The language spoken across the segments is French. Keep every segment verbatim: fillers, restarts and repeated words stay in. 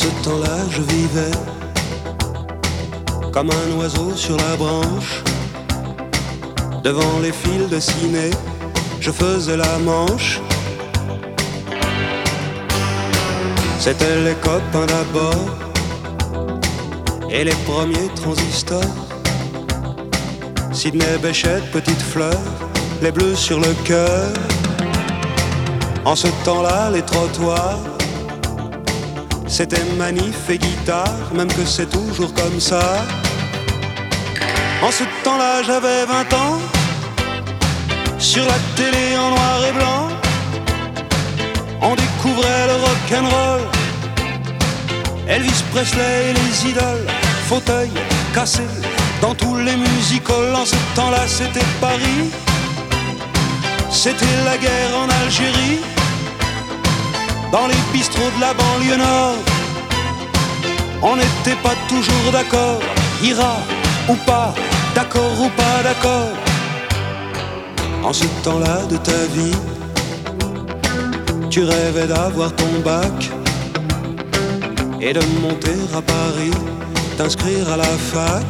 ce temps-là, je vivais comme un oiseau sur la branche. Devant les fils de ciné, je faisais la manche. C'était les copains d'abord et les premiers transistors. Sidney Bechet, petite fleur, les bleus sur le cœur. En ce temps-là, les trottoirs, c'était manif et guitare, même que c'est toujours comme ça. En ce temps-là, j'avais vingt ans, sur la télé en noir et blanc, on découvrait le rock'n'roll, Elvis Presley et les idoles, fauteuils cassés dans tous les musicals. En ce temps-là, c'était Paris, c'était la guerre en Algérie, dans les bistrots de la banlieue nord, on n'était pas toujours d'accord, ira ou pas, d'accord ou pas d'accord. En ce temps-là de ta vie, tu rêvais d'avoir ton bac et de monter à Paris, t'inscrire à la fac.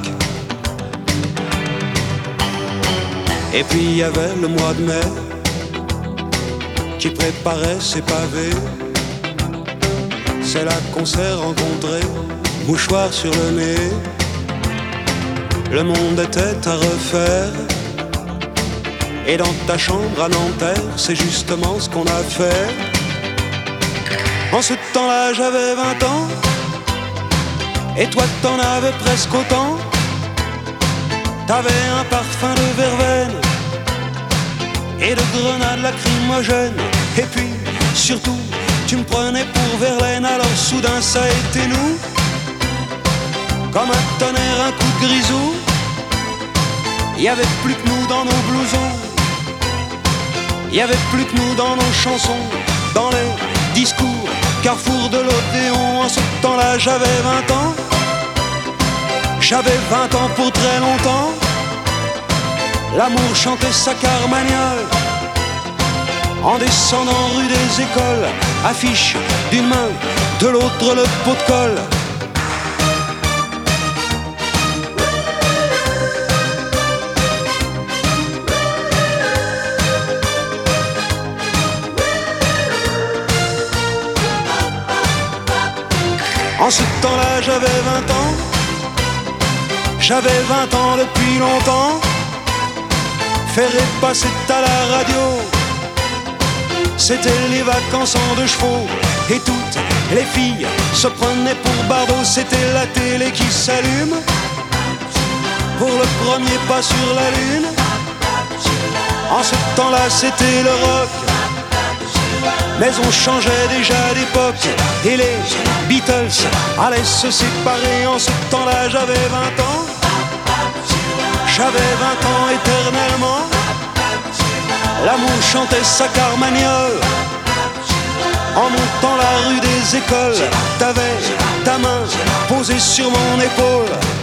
Et puis il y avait le mois de mai qui préparait ses pavés. C'est là qu'on s'est rencontrés, mouchoir sur le nez. Le monde était à refaire, et dans ta chambre à Nanterre, c'est justement ce qu'on a fait. En ce temps-là, j'avais vingt ans, et toi t'en avais presque autant. T'avais un parfum de verveine et de grenades lacrymogènes. Et puis, surtout, tu me prenais pour Verlaine. Alors soudain, ça a été nous, comme un tonnerre, un coup de grisou. Il y avait plus que nous dans nos blousons, il y avait plus que nous dans nos chansons, dans les discours, carrefour de l'Odéon. En ce temps-là, j'avais vingt ans, j'avais vingt ans pour très longtemps. L'amour chantait sa carmagnole en descendant rue des Écoles, affiche d'une main, de l'autre le pot de colle. En ce temps-là, j'avais vingt ans, j'avais vingt ans depuis longtemps. Faire passer à la radio, c'était les vacances en deux chevaux. Et toutes les filles se prenaient pour Bardot. C'était la télé qui s'allume pour le premier pas sur la lune. En ce temps-là, c'était le rock, mais on changeait déjà d'époque, et les Beatles allaient se séparer. En ce temps-là, j'avais vingt ans, j'avais vingt ans éternellement. L'amour chantait sa carmagnole en montant la rue des Écoles. T'avais ta main posée sur mon épaule,